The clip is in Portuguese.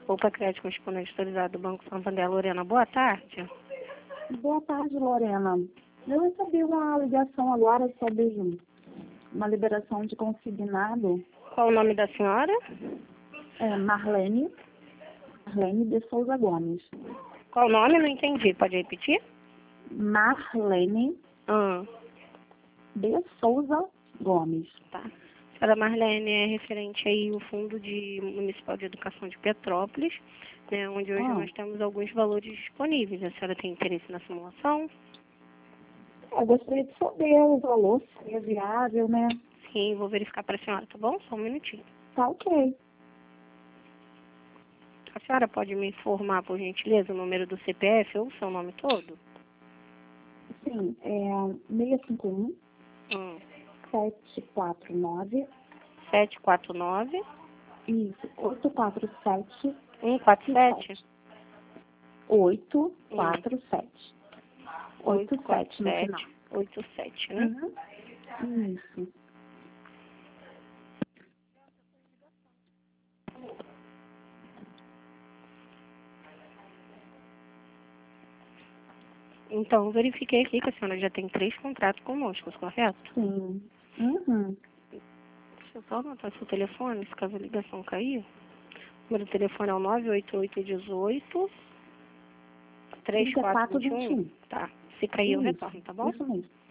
Opa Crédito Correspondente Autorizado do Banco Santander, Lorena, boa tarde. Boa tarde, Lorena. Eu recebi uma ligação agora sobre uma liberação de consignado. Qual o nome da senhora? Marlene de Souza Gomes. Qual o nome? Não entendi. Pode repetir? Marlene de Souza Gomes. Tá. Senhora Marlene, é referente aí ao Fundo Municipal de Educação de Petrópolis, né, onde hoje nós temos alguns valores disponíveis. A senhora tem interesse na simulação? Eu gostaria de saber o valor, se é viável, né? Sim, vou verificar para a senhora, tá bom? Só um minutinho. Tá ok. A senhora pode me informar, por gentileza, o número do CPF ou o seu nome todo? Sim, 651 749 749 isso, 847 147 847 87 no final. 87, né? Isso. Então, verifiquei aqui que a senhora já tem 3 contratos conosco, correto? Sim. Deixa eu só anotar seu telefone, se caso a ligação cair. O número do telefone é o 98818 3421. Tá. Se cair, eu retorno, tá bom? Isso mesmo.